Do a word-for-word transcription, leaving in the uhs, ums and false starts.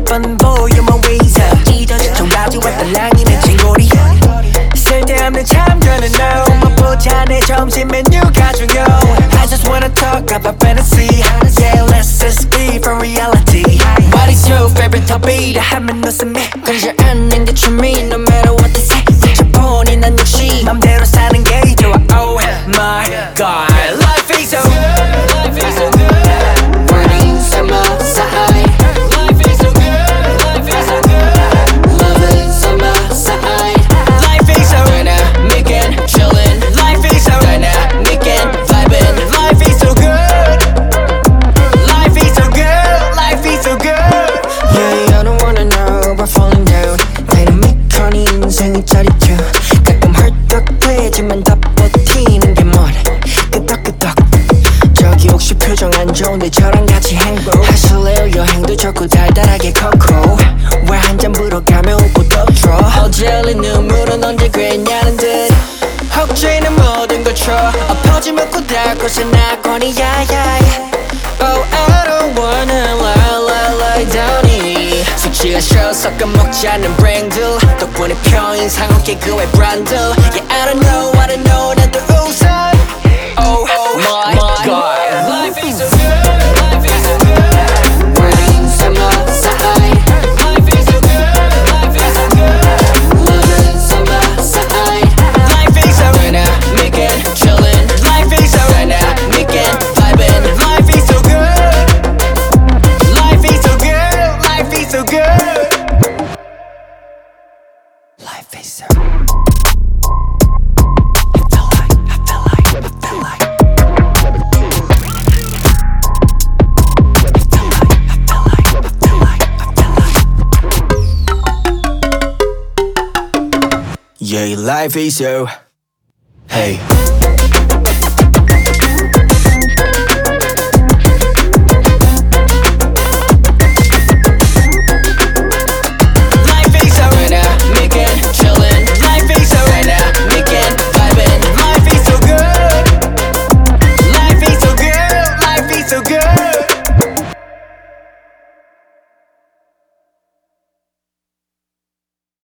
번 보여만 위서 찢어진 청바지와 딸랑이는 친구리 쓸데없는 참견은 no 맛보자 내 점심 메뉴가 중요 I just wanna talk about fantasy Yeah, let's escape from reality What is your favorite topic? 하면 웃음이 끊지 않는 게 취미 No matter what they say 미쳐보니 난 역시 맘대로 사는 게 좋아 Oh my god Life is so good Life is so good Burning summer side Life is so good Life is so good Loving summer side Life is so dynamic and chillin' Life is so dynamic and vibin' Life is so good Life is so good Life is so good Yeah, I don't wanna know about falling down Dynamic honey 인생이 짜릿해 가끔 헐떡대지만 다 버티는 게 뭐래 끄덕끄덕 저기 혹시 표정 안 좋은데 저랑 같이 행복하실래요 여행도 좋고 달달하게 코코 왜 한 잔 불어가며 웃고 떠들어 어젤리 눈물은 언제 그랬냐는 듯 혹시는 모든 걸 쳐 엎어지 먹고 닿고서 나거니 야야 Oh I don't wanna lie lie lie down이 숙취가 싫어 섞어 먹지 않는 브랜드 덕분에 편인상 없게 그의 브랜드 Yeah I don't know I don't know 나도 웃어 Oh my, my god Life is so good Life is so good Burning summer side Life is so good Life is so good Loving summer side Life is so dynamic and chillin' Life is so dynamic and vibin' Life is so good Life is so good Life is so good Life is so Yeah, life is so. Hey.